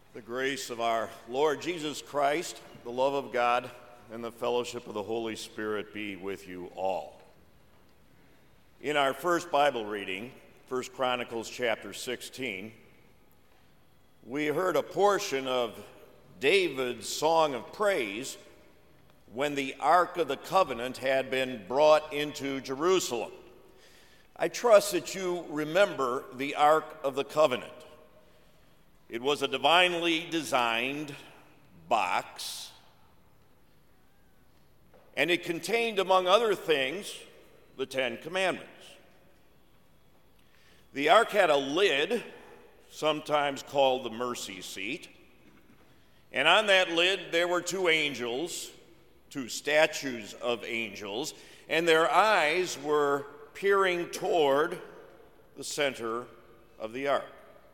The grace of our Lord Jesus Christ, the love of God, and the fellowship of the Holy Spirit be with you all. In our first Bible reading, 1 Chronicles chapter 16, we heard a portion of David's song of praise when the Ark of the Covenant had been brought into Jerusalem. I trust that you remember the Ark of the Covenant. It was a divinely designed box, and it contained, among other things, the Ten Commandments. The ark had a lid, sometimes called the mercy seat, and on that lid there were two angels, two statues of angels, and their eyes were peering toward the center of the ark.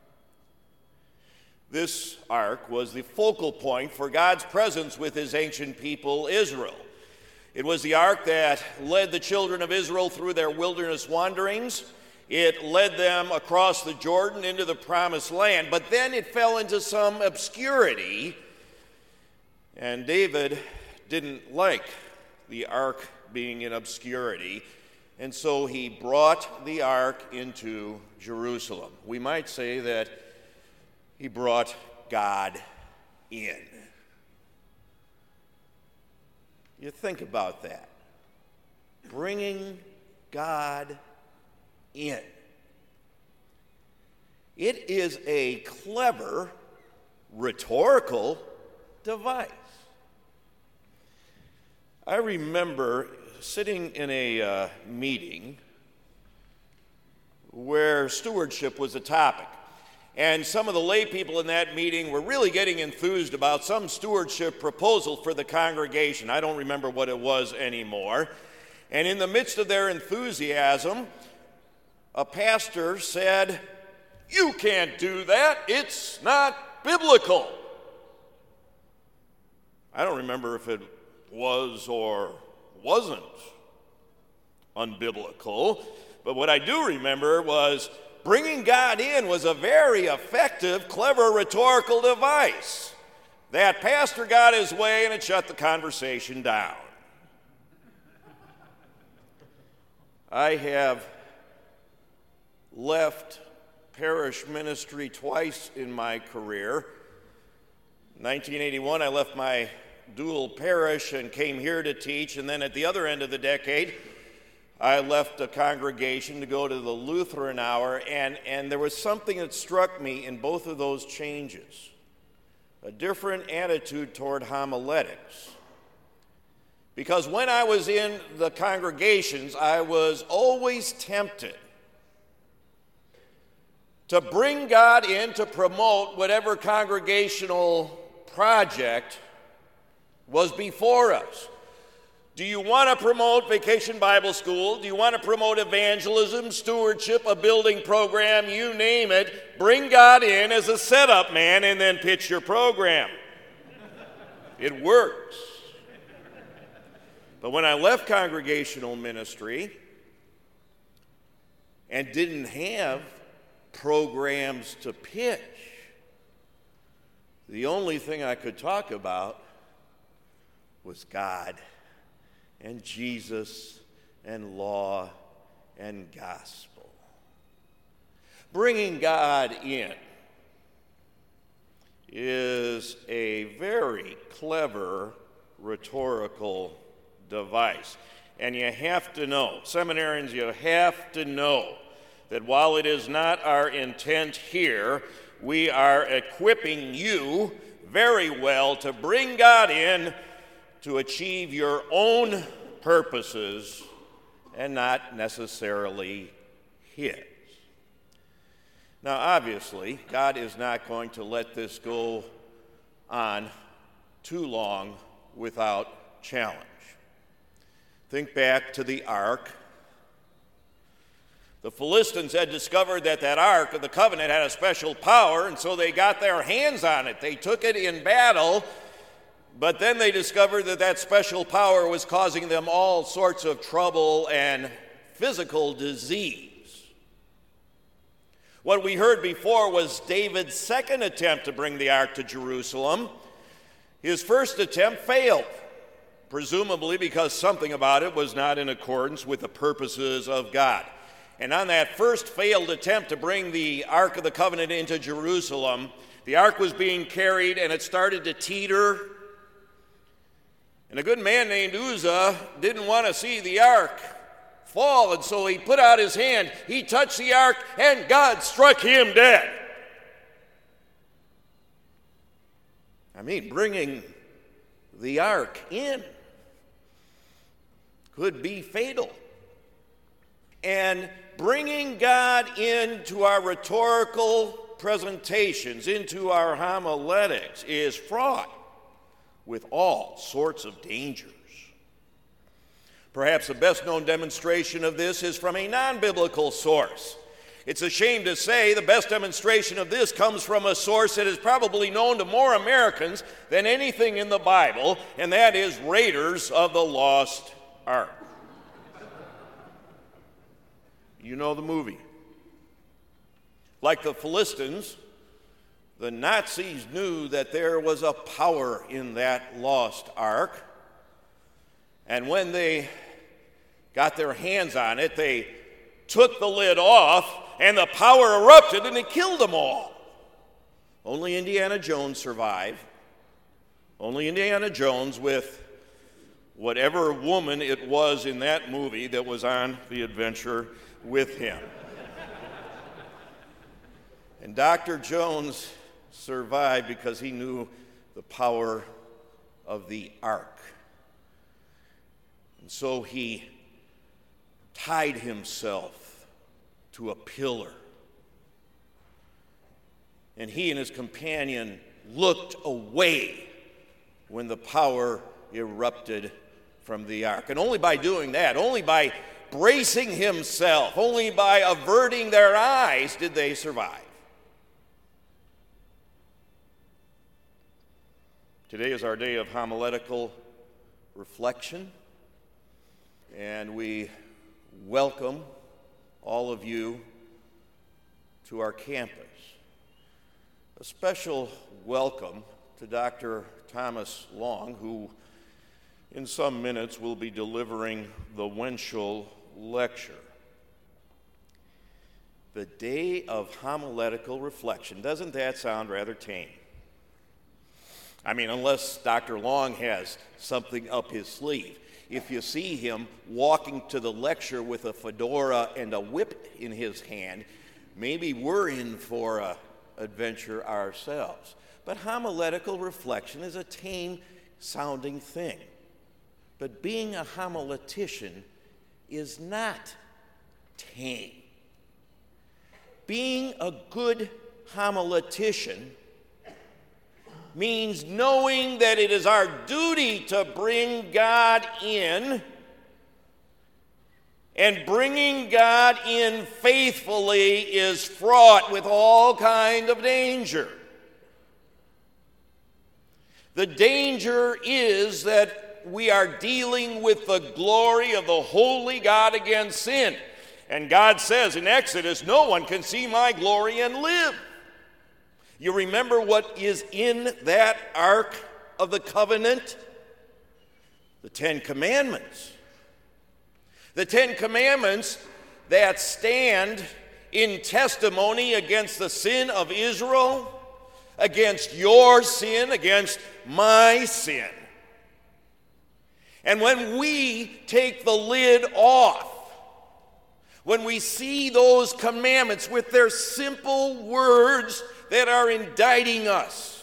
This ark was the focal point for God's presence with his ancient people, Israel. It was the ark that led the children of Israel through their wilderness wanderings. It led them across the Jordan into the promised land, but then it fell into some obscurity, and David didn't like the ark being in obscurity, and so he brought the ark into Jerusalem. We might say that he brought God in. You think about that. Bringing God in. It is a clever rhetorical device. I remember sitting in a meeting where stewardship was a topic. And some of the lay people in that meeting were really getting enthused about some stewardship proposal for the congregation. I don't remember what it was anymore. And in the midst of their enthusiasm, a pastor said, "You can't do that. It's not biblical." I don't remember if it was or wasn't unbiblical, but what I do remember was bringing God in was a very effective, clever rhetorical device. That pastor got his way and it shut the conversation down. I have left parish ministry twice in my career. In 1981, I left my dual parish and came here to teach, and then at the other end of the decade, I left a congregation to go to the Lutheran hour, and there was something that struck me in both of those changes. A different attitude toward homiletics. Because when I was in the congregations, I was always tempted to bring God in to promote whatever congregational project was before us. Do you want to promote Vacation Bible School? Do you want to promote evangelism, stewardship, a building program, you name it? Bring God in as a setup man and then pitch your program. It works. But when I left congregational ministry and didn't have programs to pitch, the only thing I could talk about was God and Jesus and law and gospel. Bringing God in is a very clever rhetorical device. And you have to know, seminarians, you have to know that while it is not our intent here, we are equipping you very well to bring God in to achieve your own purposes and not necessarily his. Now, obviously, God is not going to let this go on too long without challenge. Think back to the ark. The Philistines had discovered that Ark of the Covenant had a special power, and so they got their hands on it. They took it in battle, but then they discovered that special power was causing them all sorts of trouble and physical disease. What we heard before was David's second attempt to bring the ark to Jerusalem. His first attempt failed, presumably because something about it was not in accordance with the purposes of God. And on that first failed attempt to bring the Ark of the Covenant into Jerusalem, the ark was being carried and it started to teeter. And a good man named Uzzah didn't want to see the ark fall, and so he put out his hand, he touched the ark, and God struck him dead. I mean, bringing the ark in could be fatal. And bringing God into our rhetorical presentations, into our homiletics, is fraught with all sorts of dangers. Perhaps the best known demonstration of this is from a non-biblical source. It's a shame to say the best demonstration of this comes from a source that is probably known to more Americans than anything in the Bible, and that is Raiders of the Lost Ark. You know the movie. Like the Philistines, the Nazis knew that there was a power in that lost ark, and when they got their hands on it, they took the lid off, and the power erupted, and it killed them all. Only Indiana Jones survived. Only Indiana Jones, with whatever woman it was in that movie that was on the adventure with him. And Dr. Jones survived because he knew the power of the ark. And so he tied himself to a pillar. And he and his companion looked away when the power erupted from the ark. And only by doing that, only by bracing himself, only by averting their eyes did they survive. Today is our day of homiletical reflection, and we welcome all of you to our campus. A special welcome to Dr. Thomas Long, who in some minutes will be delivering the Winchell Lecture. The day of homiletical reflection. Doesn't that sound rather tame? I mean, unless Dr. Long has something up his sleeve. If you see him walking to the lecture with a fedora and a whip in his hand, maybe we're in for an adventure ourselves. But homiletical reflection is a tame-sounding thing. But being a homiletician is not tame. Being a good homiletician means knowing that it is our duty to bring God in, and bringing God in faithfully is fraught with all kind of danger. The danger is that we are dealing with the glory of the holy God against sin. And God says in Exodus, no one can see my glory and live. You remember what is in that Ark of the Covenant? The Ten Commandments. The Ten Commandments that stand in testimony against the sin of Israel, against your sin, against my sin. And when we take the lid off, when we see those commandments with their simple words that are indicting us,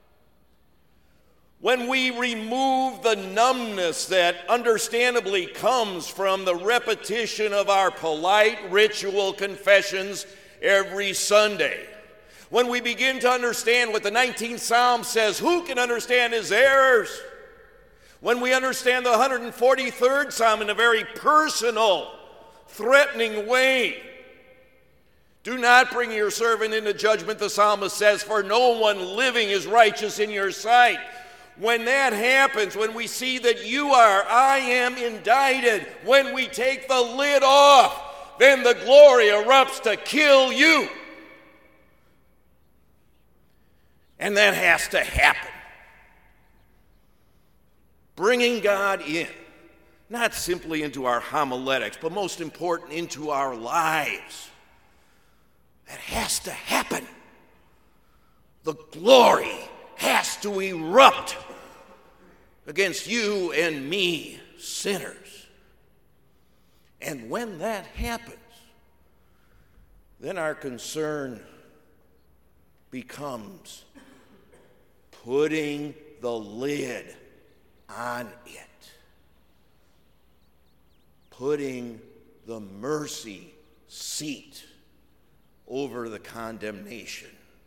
when we remove the numbness that understandably comes from the repetition of our polite ritual confessions every Sunday, when we begin to understand what the 19th Psalm says, who can understand his errors? When we understand the 143rd Psalm in a very personal, threatening way. Do not bring your servant into judgment, the psalmist says, for no one living is righteous in your sight. When that happens, when we see that I am indicted, when we take the lid off, then the glory erupts to kill you And that has to happen. Bringing God in, not simply into our homiletics, but most important, into our lives. That has to happen. The glory has to erupt against you and me, sinners. And when that happens, then our concern becomes putting the lid on it. Putting the mercy seat over the condemnation.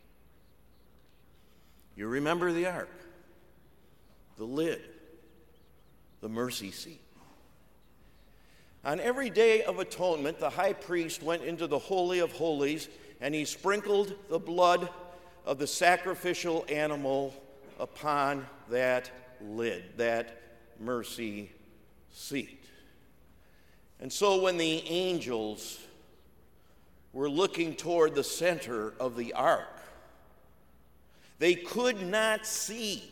You remember the ark, the lid, the mercy seat. On every day of atonement, the high priest went into the Holy of Holies and he sprinkled the blood of the sacrificial animal upon that lid, that mercy seat. And so when the angels were looking toward the center of the ark, they could not see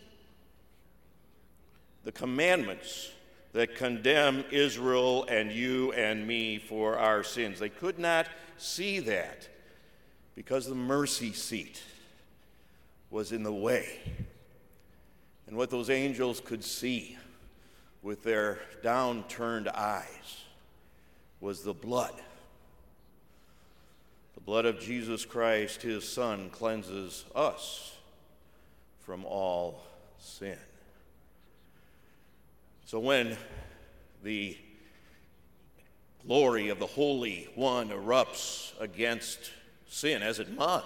the commandments that condemn Israel and you and me for our sins. They could not see that because the mercy seat was in the way. And what those angels could see with their downturned eyes was the blood. The blood of Jesus Christ, his Son, cleanses us from all sin. So when the glory of the Holy One erupts against sin, as it must,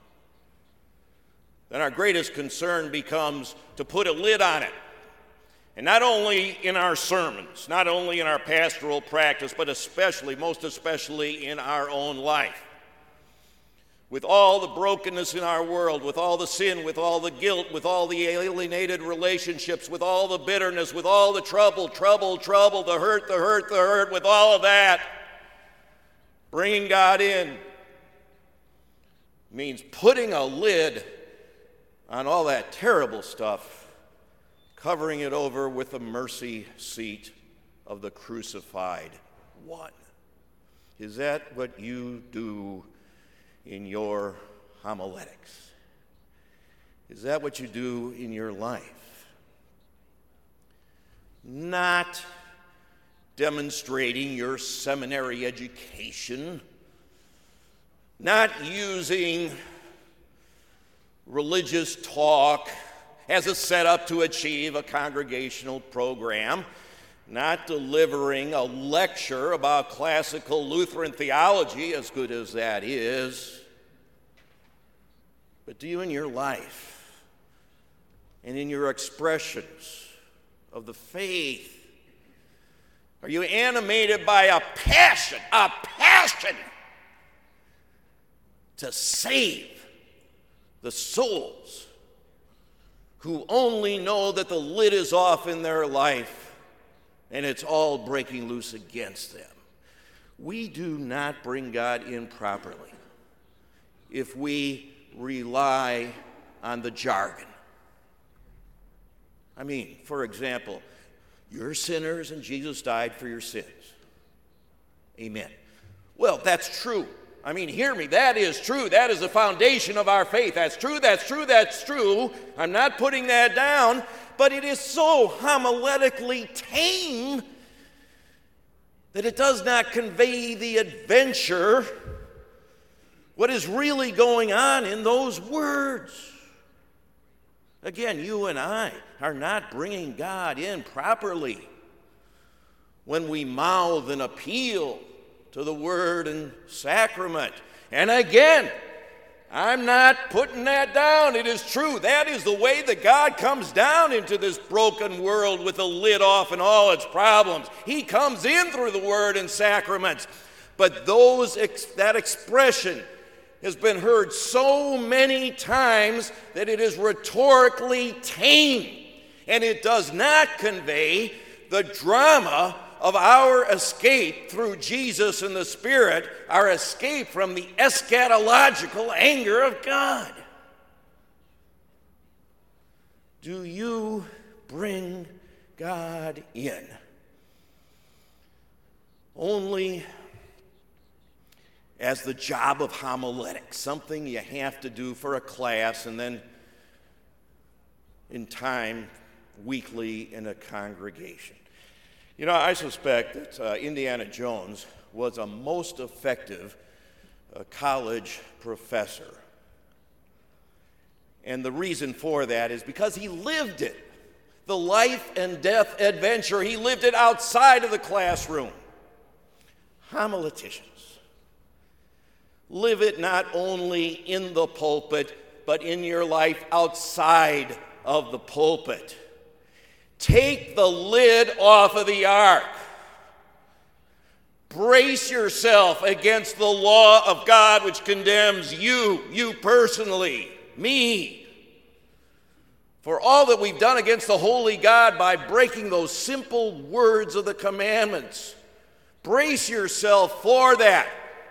then our greatest concern becomes to put a lid on it. And not only in our sermons, not only in our pastoral practice, but especially, most especially in our own life. With all the brokenness in our world, with all the sin, with all the guilt, with all the alienated relationships, with all the bitterness, with all the trouble, the hurt, with all of that, bringing God in means putting a lid on all that terrible stuff, covering it over with the mercy seat of the crucified one. Is that what you do in your homiletics? Is that what you do in your life? Not demonstrating your seminary education, not using religious talk as a setup to achieve a congregational program, not delivering a lecture about classical Lutheran theology, as good as that is, but do you in your life and in your expressions of the faith, are you animated by a passion to save the souls who only know that the lid is off in their life and it's all breaking loose against them? We do not bring God in properly if we rely on the jargon. I mean, for example, you're sinners and Jesus died for your sins. Amen. Well, that's true. I mean, hear me, that is true. That is the foundation of our faith. That's true. I'm not putting that down, but it is so homiletically tame that it does not convey the adventure, what is really going on in those words. Again, you and I are not bringing God in properly when we mouth an appeal to the word and sacrament. And again, I'm not putting that down. It is true. That is the way that God comes down into this broken world with the lid off and all its problems. He comes in through the word and sacraments. But that expression has been heard so many times that it is rhetorically tame, and it does not convey the drama of our escape through Jesus and the Spirit, our escape from the eschatological anger of God. do you bring God in? Only as the job of homiletics, something you have to do for a class and then in time weekly in a congregation. You know, I suspect that Indiana Jones was a most effective college professor. And the reason for that is because he lived it. The life and death adventure, he lived it outside of the classroom. Homileticians live it not only in the pulpit, but in your life outside of the pulpit. Take the lid off of the ark. Brace yourself against the law of God which condemns you personally, me, for all that we've done against the holy God by breaking those simple words of the commandments. Brace yourself for that.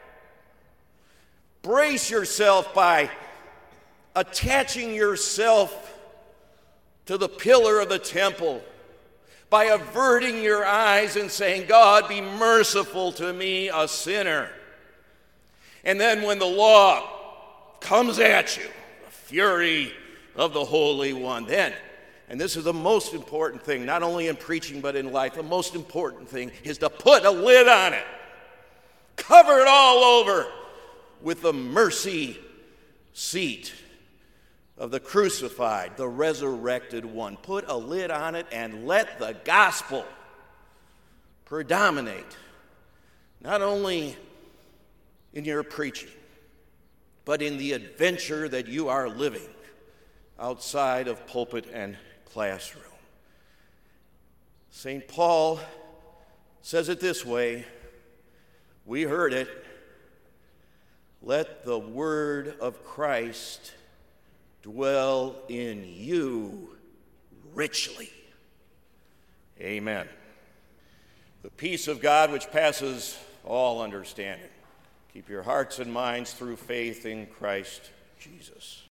Brace yourself by attaching yourself to the pillar of the temple, by averting your eyes and saying, God, be merciful to me, a sinner. And then when the law comes at you, the fury of the Holy One, then, and this is the most important thing, not only in preaching but in life, the most important thing is to put a lid on it. Cover it all over with the mercy seat of the crucified, the resurrected one. Put a lid on it and let the gospel predominate, not only in your preaching, but in the adventure that you are living outside of pulpit and classroom. St. Paul says it this way. We heard it. Let the word of Christ dwell in you richly. Amen. The peace of God which passes all understanding. Keep your hearts and minds through faith in Christ Jesus.